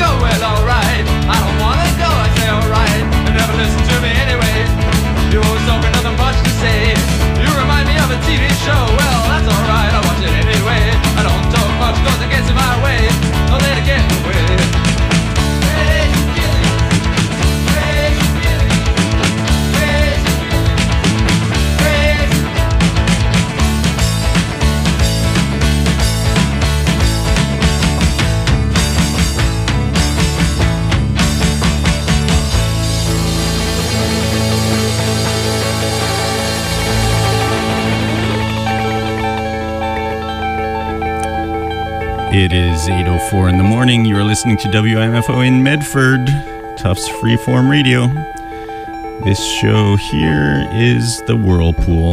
well, alright. I don't wanna go, I say alright. You never listen to me anyway. You always talk nothing much to say. You remind me of a TV show, well, that's alright, I watch it anyway. I don't talk much cause it gets in my way. Don't let it get in the way. Crazy feeling, crazy feeling, crazy feeling, crazy. It is 8:04 in the morning. You are listening to WMFO in Medford, Tufts Freeform Radio. This show here is The Whirlpool.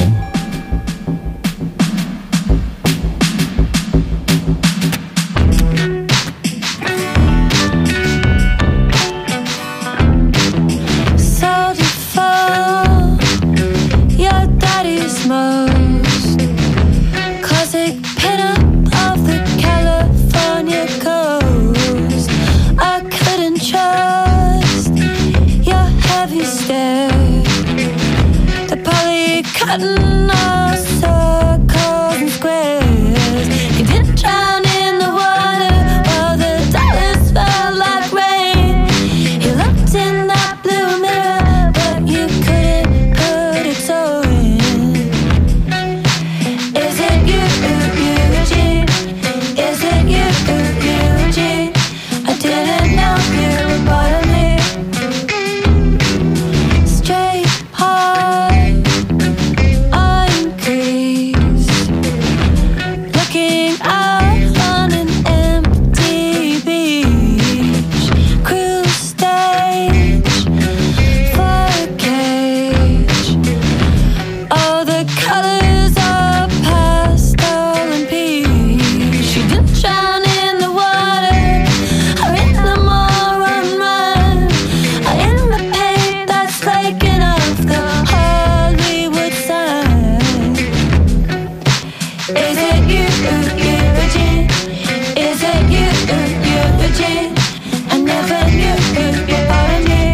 Sold it for your daddy's most classic pinup of the California coast. I couldn't trust your heavy stare, the poly cotton all circles and squares. You didn't drown in the water while the dollars fell like rain. You looked in that blue mirror, but you couldn't put it so in. Is it you, Eugene? Is it you, Eugene? I didn't know you were part of me. Straight heart on crease, looking out on an empty beach, cruise stage for a cage. All the colors are pastel and peach. You didn't drown in the water or in the moron run or in the paint that's flaking off the Hollywood sign. Is it you, Eugene? Is it you, Eugene? I never knew you were part of me.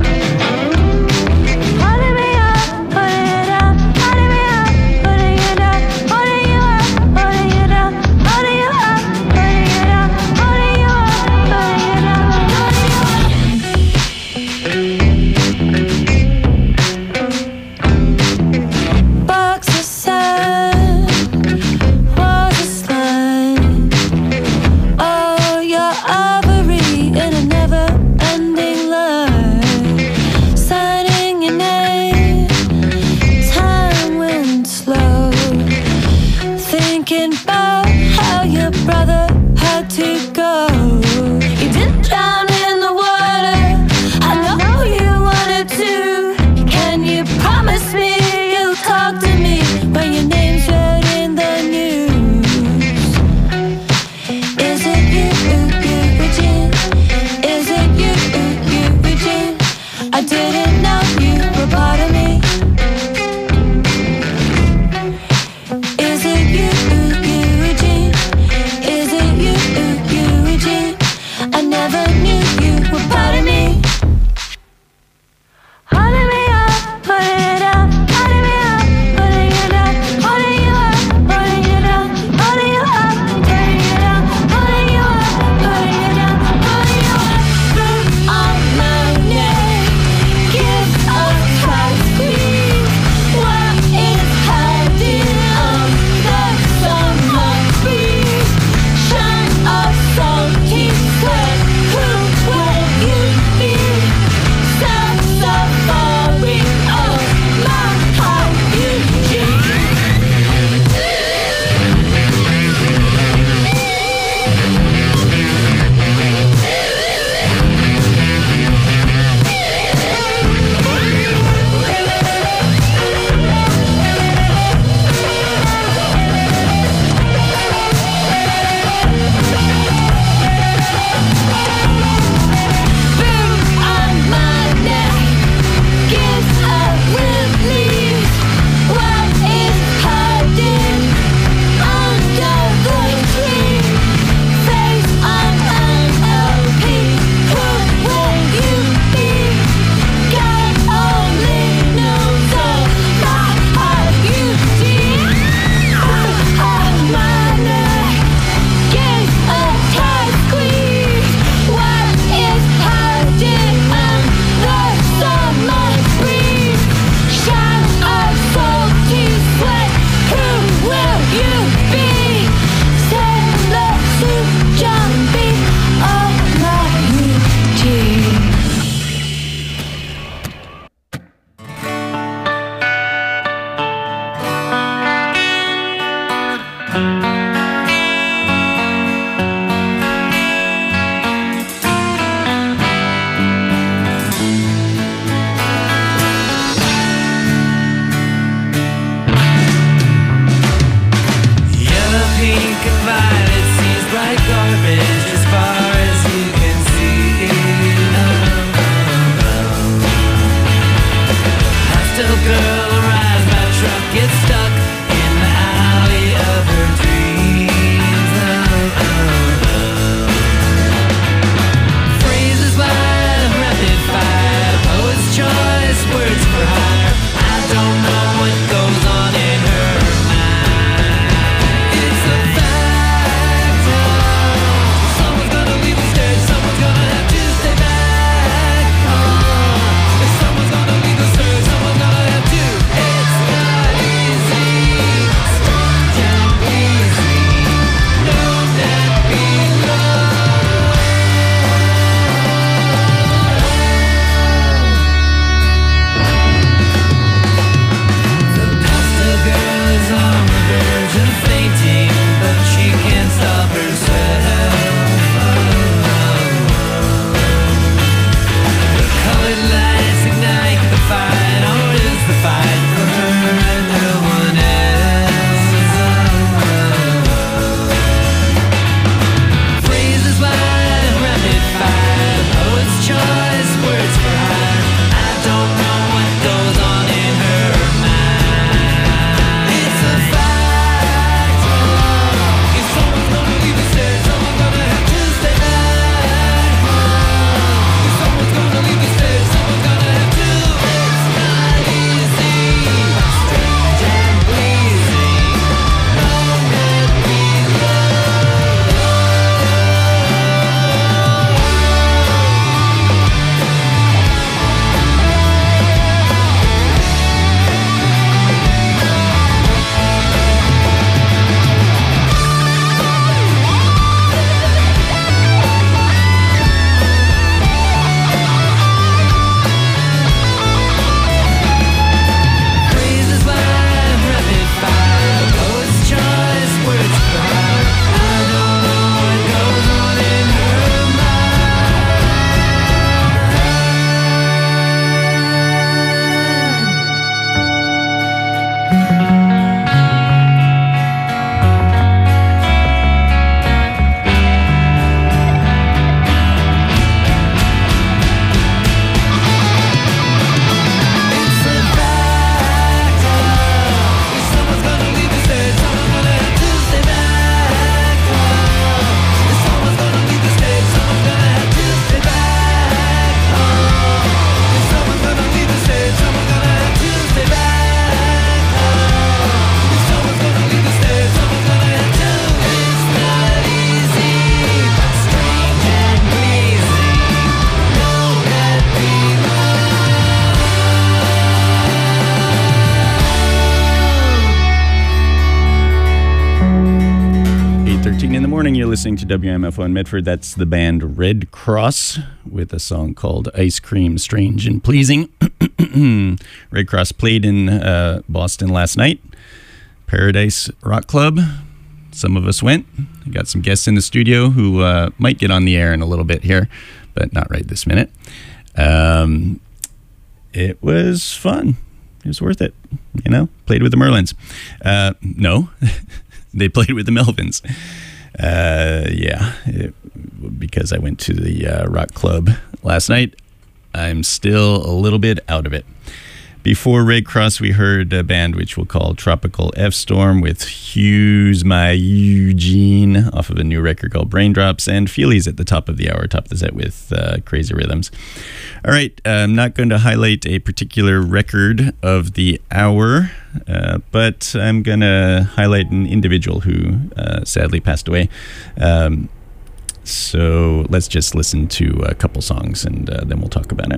Holding me up, putting it down, holding me up, putting it down, holding you up, holding you down, holding you up, putting it down, holding you up, putting it down, holding you up. Box of sand, walls of slime. Oh, your ivory in a never-ending line. Signing your name, time went slow. Thinking about how your brother had to go. You didn't drown in the water. I know you wanted to. Can you promise me you'll talk to me when your name's read in the news? Is it you, Eugene? Is it you, Eugene? I didn't know you were part of me. Is it you, Eugene? Is it you, Eugene? I never knew you were part of me. Holding me up, putting it down, holding me up, putting it down, holding you up, putting it down, holding you up, putting it down, holding you up, putting it down, holding you up. Fruit on my neck, give a price, please. What is hiding on the summer breeze? Shine a salty sweat. Who will you listening to WMFO in Medford. That's the band Red Cross with a song called Ice Cream, Strange and Pleasing. Red Cross played in Boston last night, Paradise Rock Club. Some of us went. We got some guests in the studio who might get on the air in a little bit here, but not right this minute. It was fun. It was worth it. You know, played with the Merlins. No, they played with the Melvins. Because I went to the rock club last night, I'm still a little bit out of it. Before Red Cross, we heard a band which we'll call Tropical F-Storm with Hughes My Eugene off of a new record called Braindrops, and Feelies at the top of the hour, top of the set with Crazy Rhythms. All right, I'm not going to highlight a particular record of the hour, but I'm going to highlight an individual who sadly passed away. So let's just listen to a couple songs and then we'll talk about it.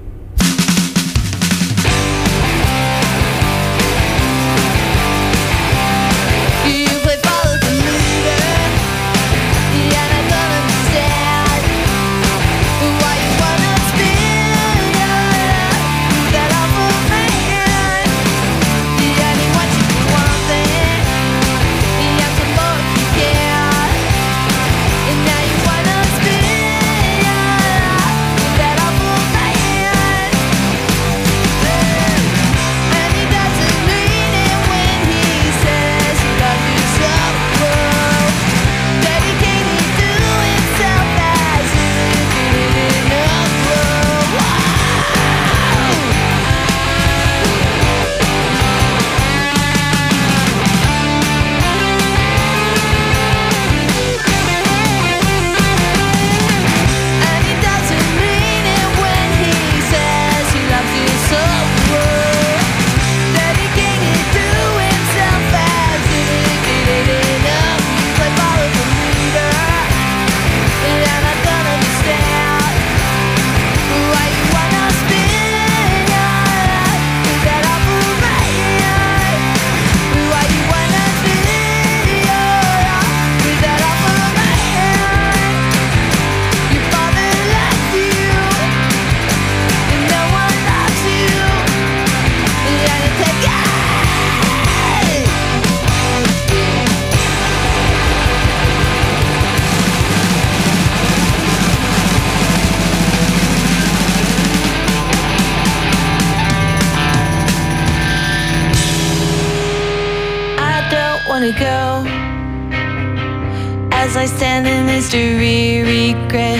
As I stand in this dreary gray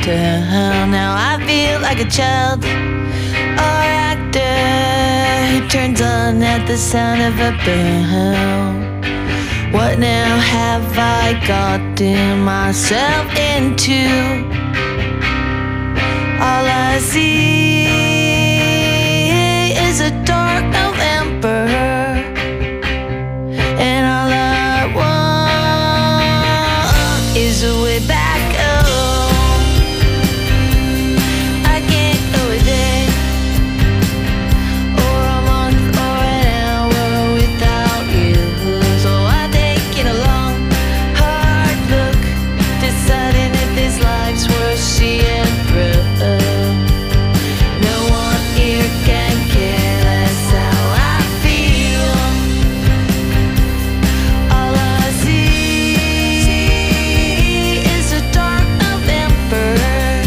hotel, now I feel like a child or actor who turns on at the sound of a bell. What now have I gotten myself into? All I see is a dark November, and all I want is a way back home. I can't go a day or a month or an hour without you, so I take it a long, hard look, deciding if this life's worth seeing through. No one here can care less how I feel. All I see is a dark November, and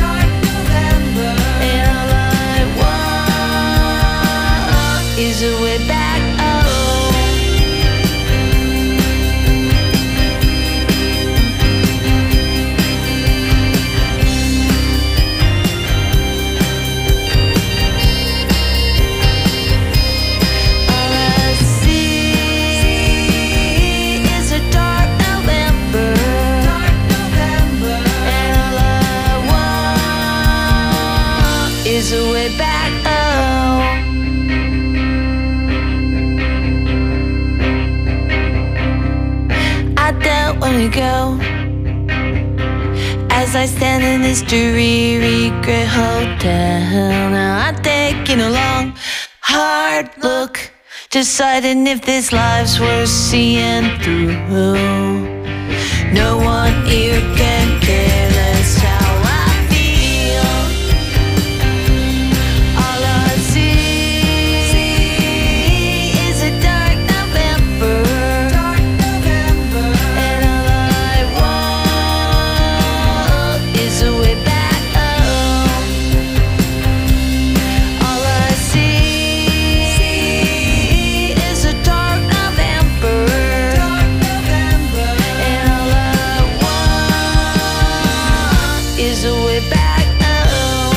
all I want is a way back home. All I see is a dark November, and all I want is a way back home. I don't wanna go as I stand in this dreary gray hotel. Now I'm taking a long, hard look, deciding if this life's worth seeing through. No one here can care less how I feel. All I see is a dark November, and all I want is a way back home. All I see is a dark November, and all I want is a way back home.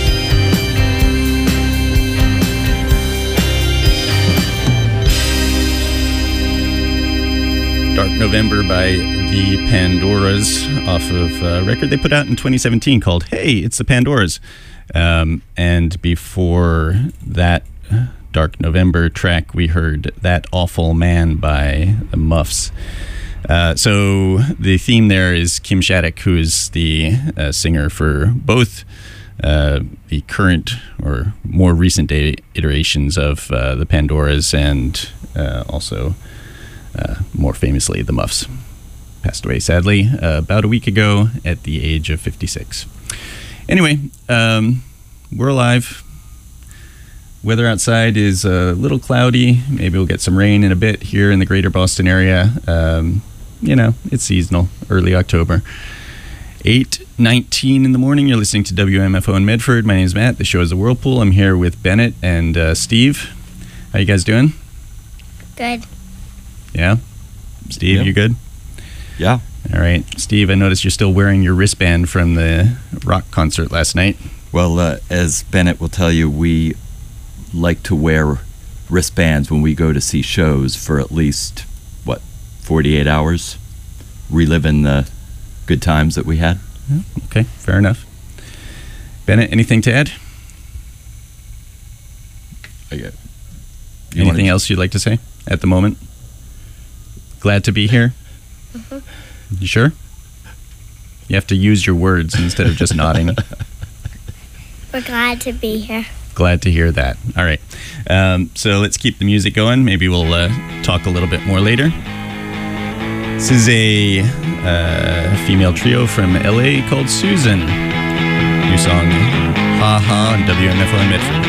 Dark November by the Pandoras off of a record they put out in 2017 called Hey, It's the Pandoras. And before that Dark November track, we heard That Awful Man by the Muffs. So the theme there is Kim Shattuck, who is the singer for both the current or more recent iterations of the Pandoras and also more famously the Muffs. Passed away sadly about a week ago at the age of 56. Anyway, we're alive. Weather outside is a little cloudy. Maybe we'll get some rain in a bit here in the greater Boston area. You know, it's seasonal, early October. 8:19 in the morning. You're listening to WMFO in Medford. My name is Matt. The show is The Whirlpool. I'm here with Bennett and Steve. How you guys doing? Good. Yeah? Steve, Yeah. you good? Yeah. All right. Steve, I noticed you're still wearing your wristband from the rock concert last night. Well, as Bennett will tell you, we like to wear wristbands when we go to see shows for at least, 48 hours, reliving the good times that we had. Okay, fair enough. Bennett, anything to add? Anything else you'd like to say at the moment? Glad to be here? You sure? You have to use your words instead of just nodding. We're glad to be here. Glad to hear that. All right. So let's keep the music going. Maybe we'll talk a little bit more later. This is a female trio from LA called Susan. New song, Ha Ha, on WMFO in Medford.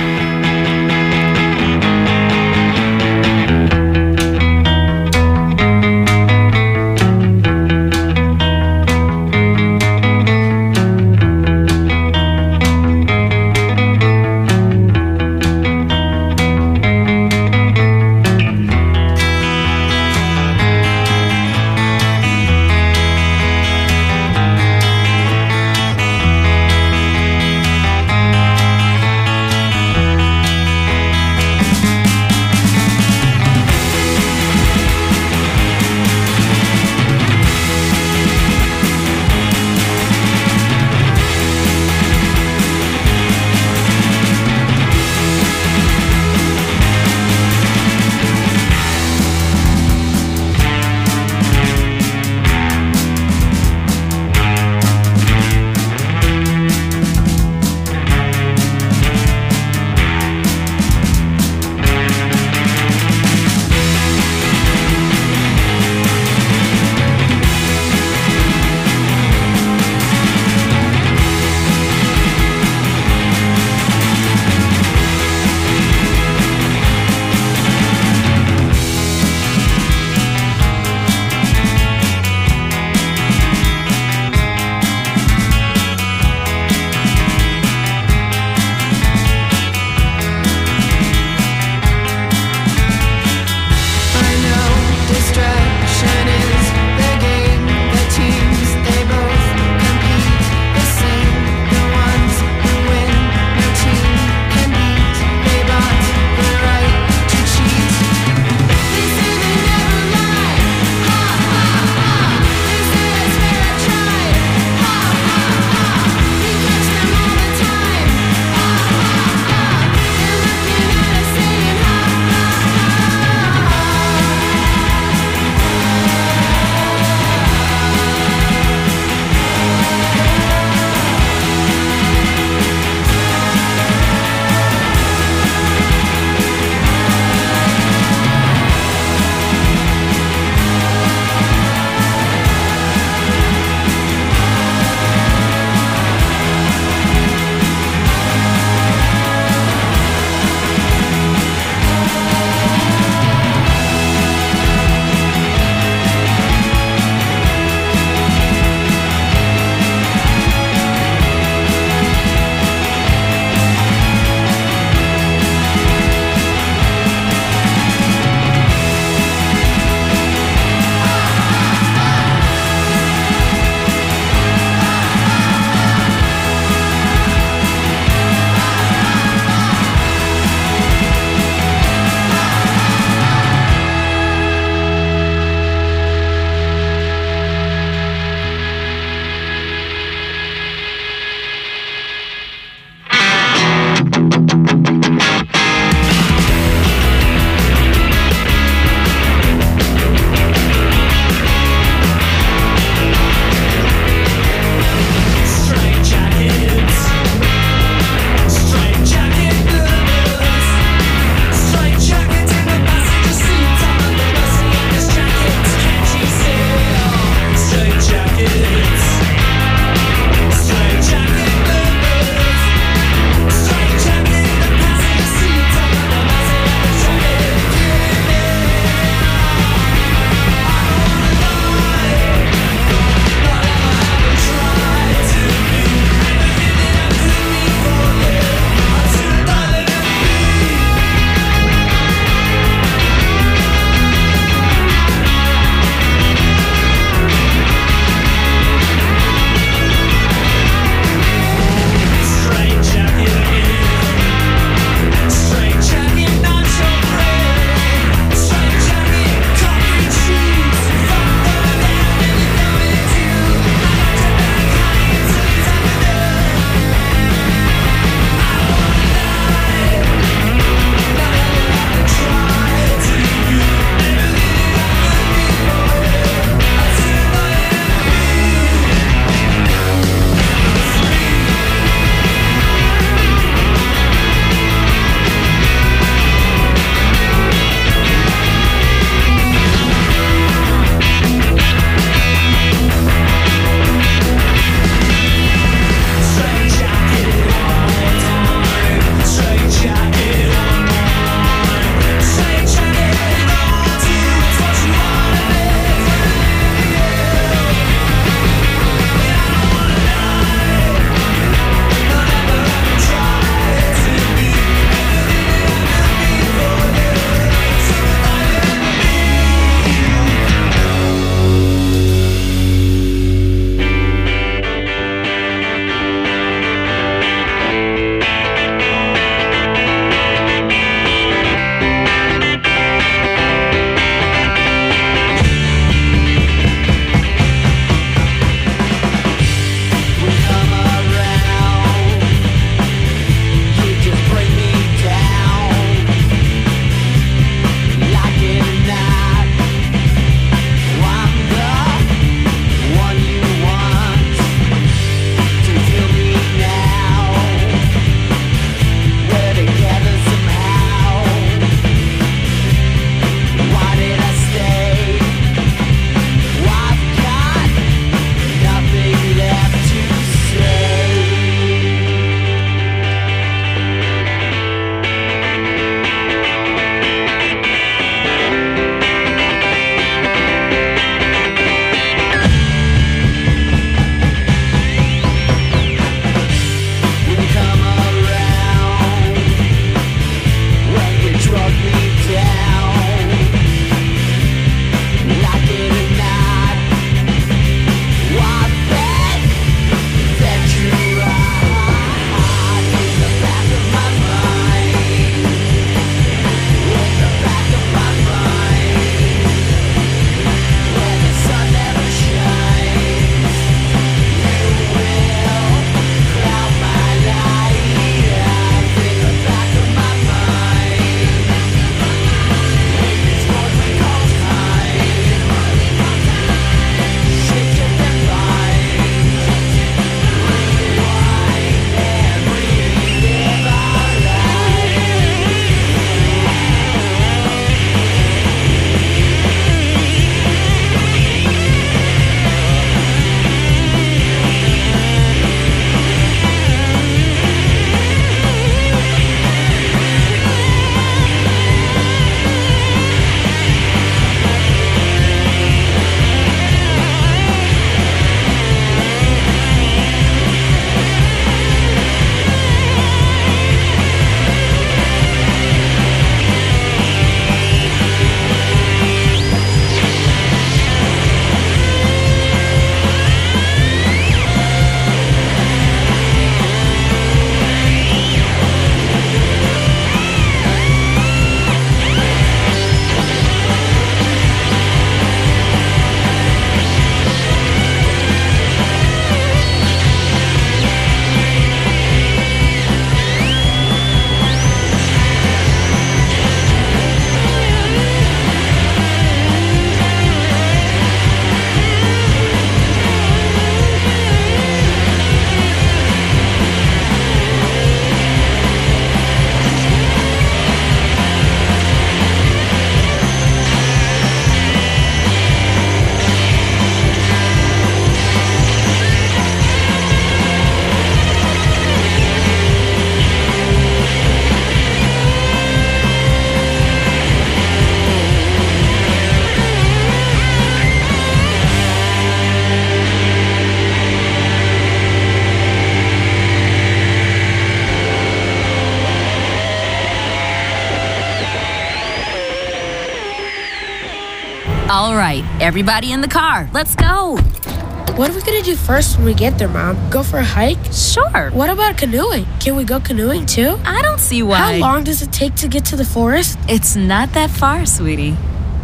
All right, everybody in the car, let's go. What are we gonna do first when we get there, Mom? Go for a hike? Sure. What about canoeing? Can we go canoeing too? I don't see why. How long does it take to get to the forest? It's not that far, sweetie.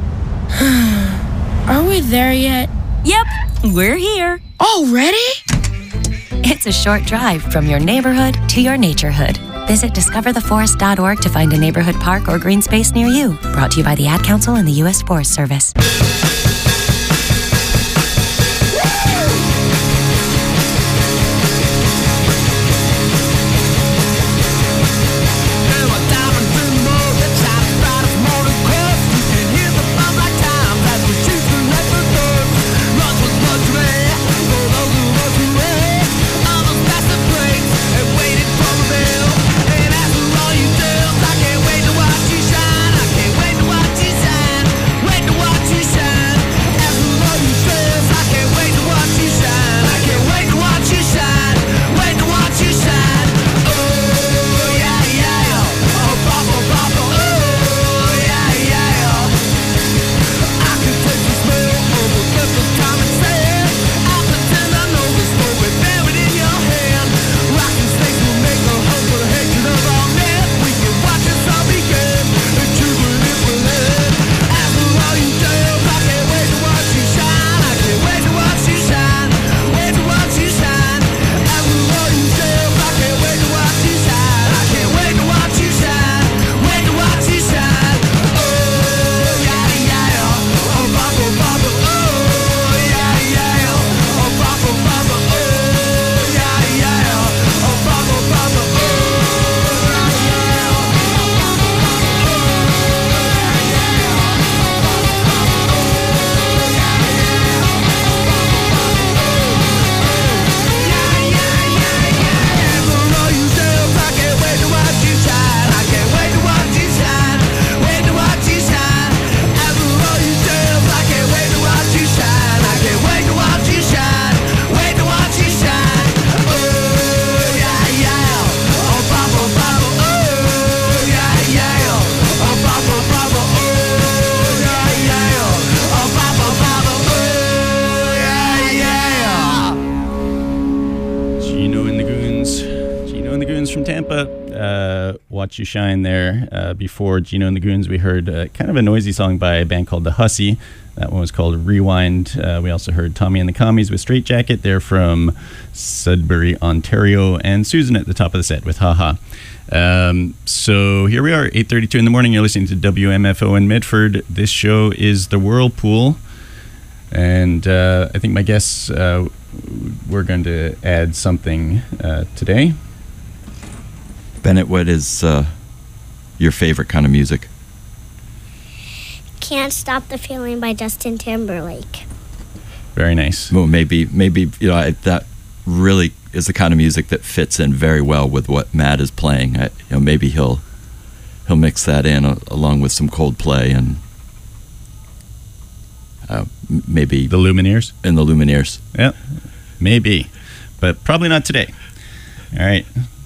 Are we there yet? Yep, we're here. Already? It's a short drive from your neighborhood to your naturehood. Visit discovertheforest.org to find a neighborhood park or green space near you. Brought to you by the Ad Council and the U.S. Forest Service. From Tampa, Watch You Shine there. Before Gino and the Goons, we heard kind of a noisy song by a band called The Hussy. That one was called Rewind. We also heard Tommy and the Commies with Straight Jacket. They're from Sudbury, Ontario. And Susan at the top of the set with Haha. So here we are, 8:32 in the morning. You're listening to WMFO in Medford. This show is The Whirlpool. And I think my guests, we're going to add something today. Bennett, what is your favorite kind of music? Can't Stop the Feeling by Justin Timberlake. Very nice. Well, maybe that really is the kind of music that fits in very well with what Matt is playing. Maybe he'll mix that in along with some Coldplay and maybe the Lumineers. And the Lumineers. Yeah, maybe, but probably not today. All right.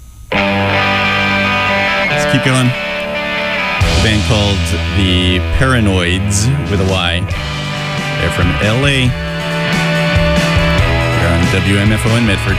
Let's keep going. A band called the Paranoids with a Y. They're from LA. They're on WMFO in Medford.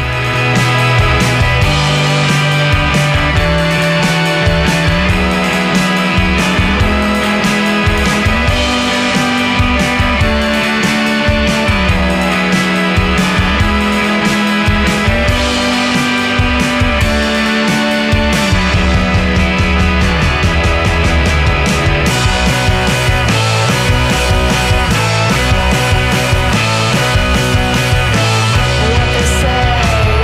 What they say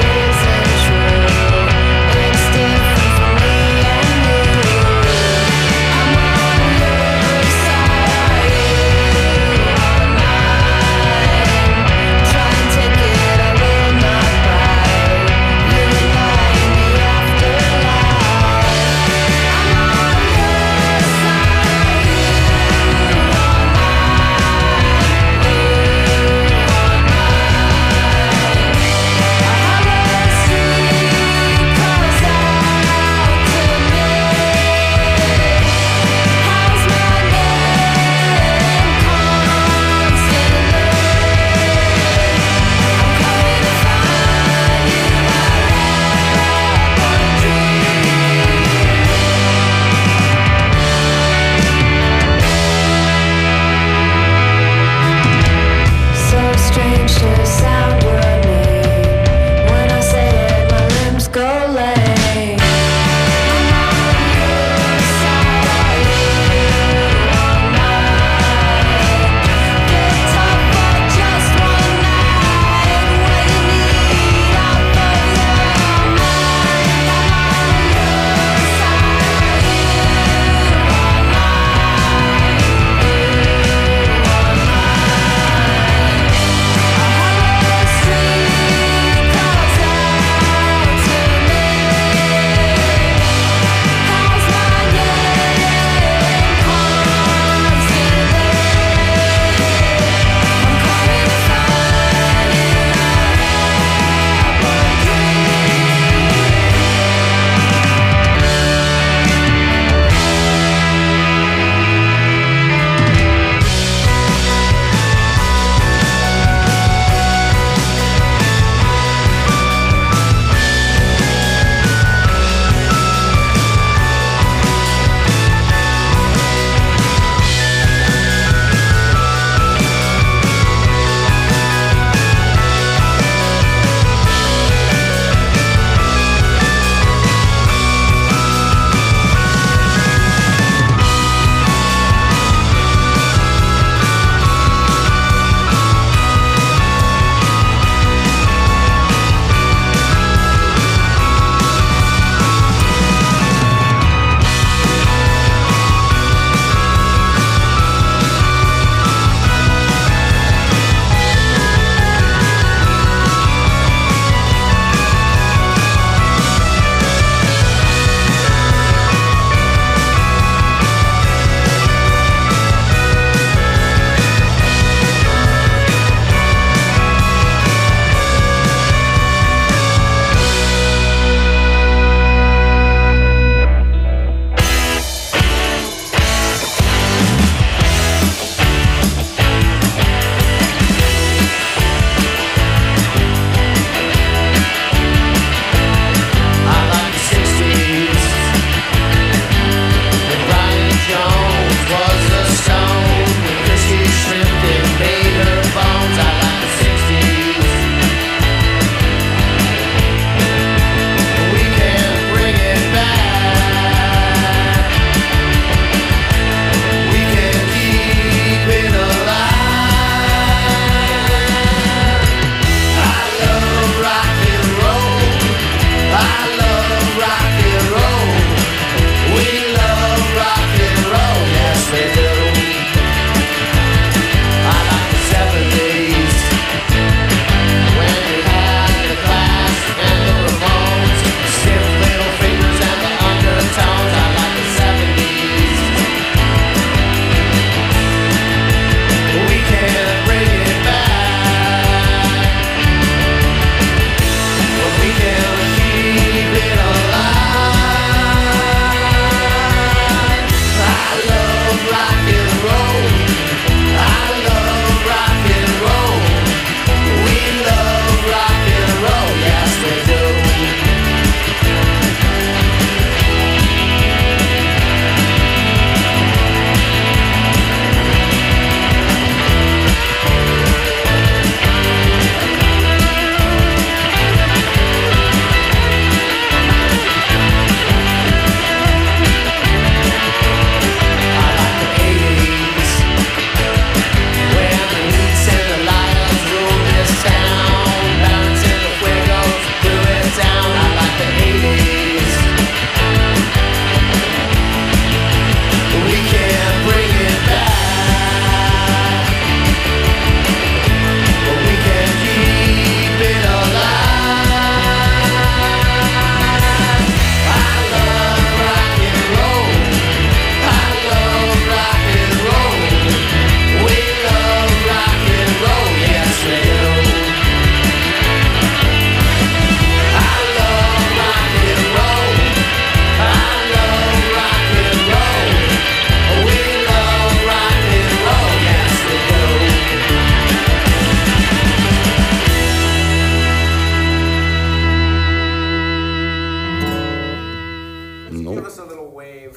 Nope. Give us a little wave.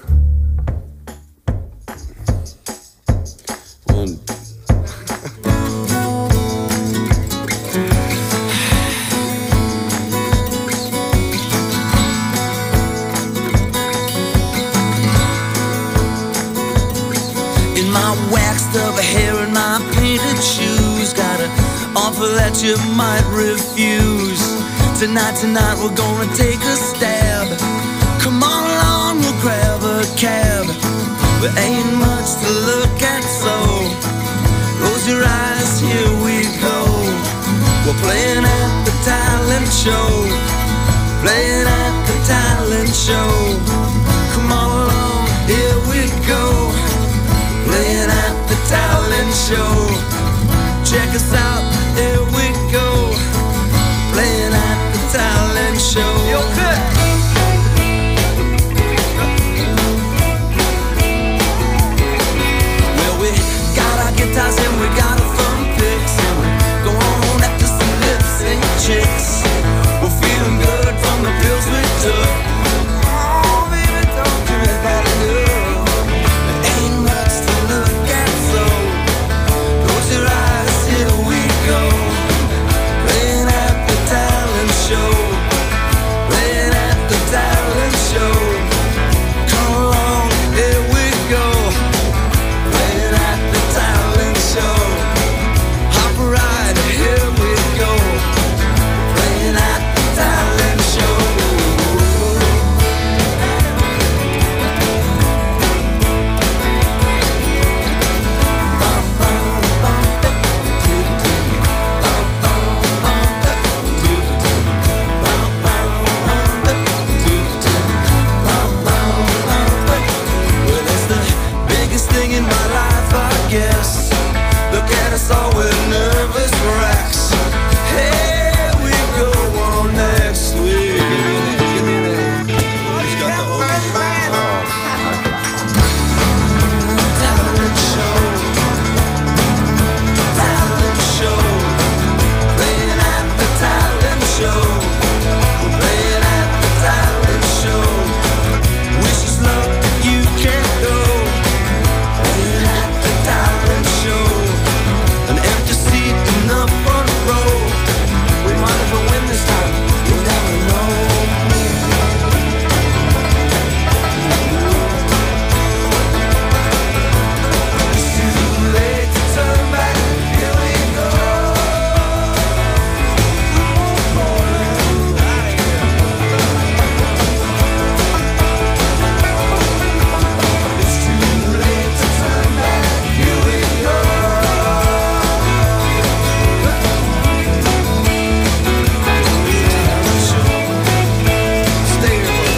One. In my waxed up hair and my painted shoes, got an offer that you might refuse. Tonight we're gonna take a stab. Come on along, we'll grab a cab. There ain't much to look at, so close your eyes, here we go. We're playing at the talent show. Playing at the talent show. Come on along, here we go. Playing at the talent show. Check us out, here we go. Playing at the talent show. Yo, well, we got our guitars and we got our thumb picks, and we go on after some lips and chicks. We're feeling good from the pills we took. Oh, baby, don't give me that look. There ain't much to look at, so close your eyes, here we go. Playing at the talent show. Playing at the talent show. Come along, here we go. Playing at the talent show. Hop right, here we go. Playing at the talent show. Well, it's the biggest thing in my life, I guess. Look at us all with nervous wrecks. Here we go on next week. Talent show. Talent show. Playing at the talent show. Playing at the talent show. Wish us luck, you can't go. Playing at the talent show. An empty seat in the front row. We might never win this time. You'll never know. It's too late to turn back. Here we go. It's too late to turn back. Here we go. Stay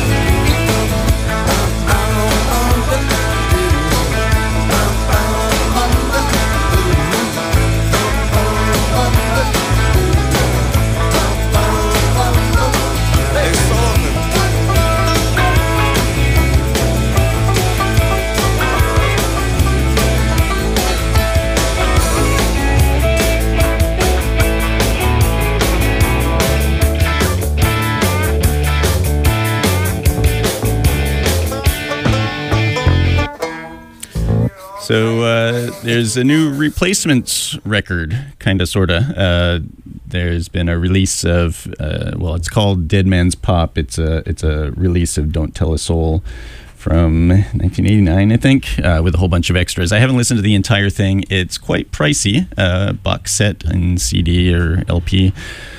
So there's a new Replacements record, kind of, sort of. There's been a release of, it's called Dead Man's Pop. It's a release of Don't Tell a Soul from 1989, I think, with a whole bunch of extras. I haven't listened to the entire thing. It's quite pricey, box set and CD or LP.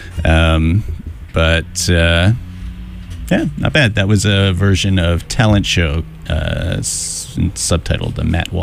But yeah, not bad. That was a version of Talent Show, subtitled the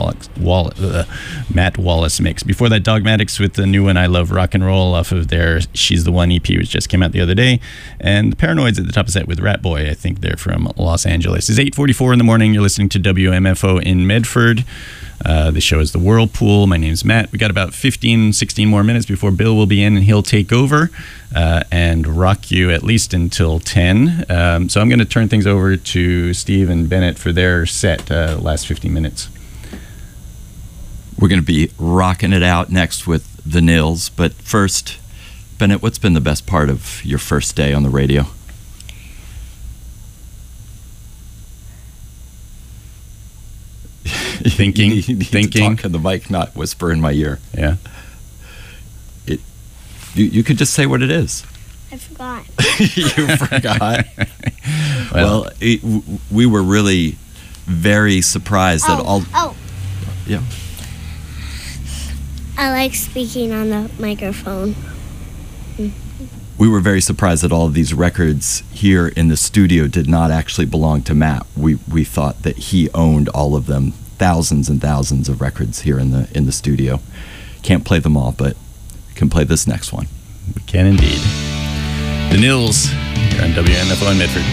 Matt Wallace mix. Before that, Dogmatics with the new one, I Love Rock and Roll, off of their She's the One EP, which just came out the other day. And the Paranoids at the top of set with Rat Boy. I think they're from Los Angeles. It's 8:44 in the morning. You're listening to WMFO in Medford. The show is The Whirlpool. My name's Matt. We got about 16 more minutes before Bill will be in, and he'll take over and rock you at least until 10. So I'm going to turn things over to Steve and Bennett for their set, last 15 minutes. We're going to be rocking it out next with the Nils, but first, Bennett, what's been the best part of your first day on the radio? Thinking. You need Thinking. to talk in the mic, not whisper in my ear. Yeah. You could just say what it is. I forgot. You forgot. Well, we were really very surprised that all. Oh, Yeah. I like speaking on the microphone. We were very surprised that all of these records here in the studio did not actually belong to Matt. We thought that he owned all of them, thousands and thousands of records here in the studio. Can't play them all, but can play this next one. We can indeed. The Nils here on WNFO in Medford.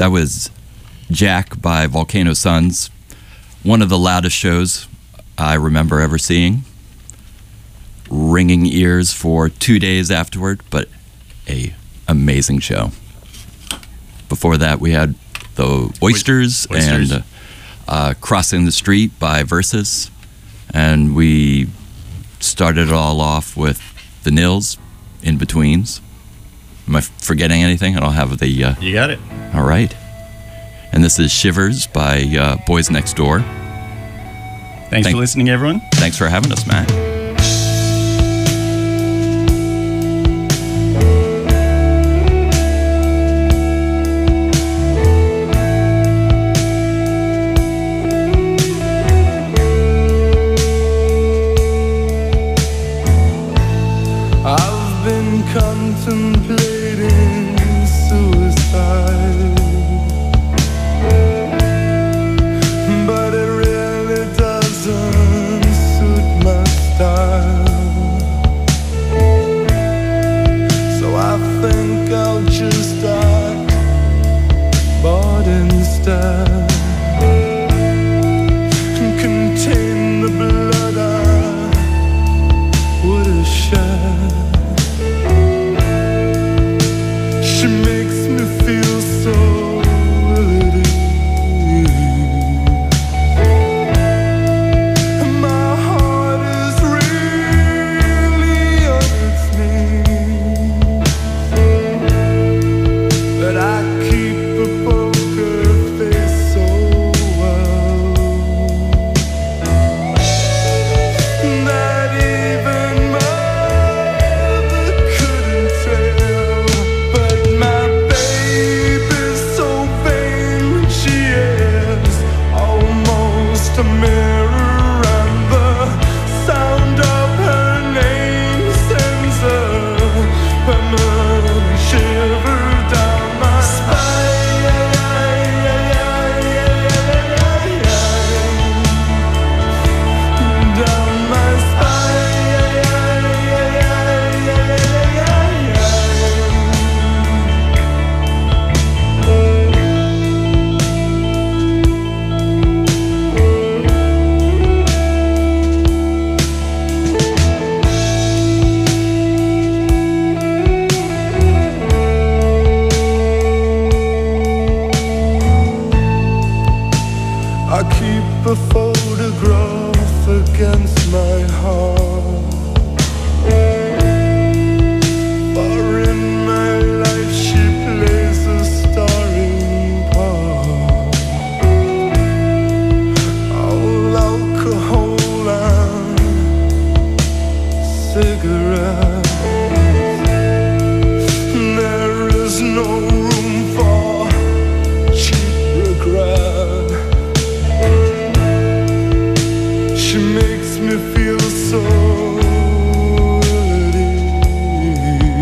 That was Jack by Volcano Suns, one of the loudest shows I remember ever seeing. Ringing ears for 2 days afterward, but a amazing show. Before that, we had the Oysters. And Crossing the Street by Versus. And we started it all off with the Nils, In Betweens. Am I forgetting anything? I don't have the... You got it. All right. And this is Shivers by Boys Next Door. Thanks for listening, everyone. Thanks for having us, Matt. I've been contemplating suicide, but it really doesn't suit my style. So I think I'll just act bored instead.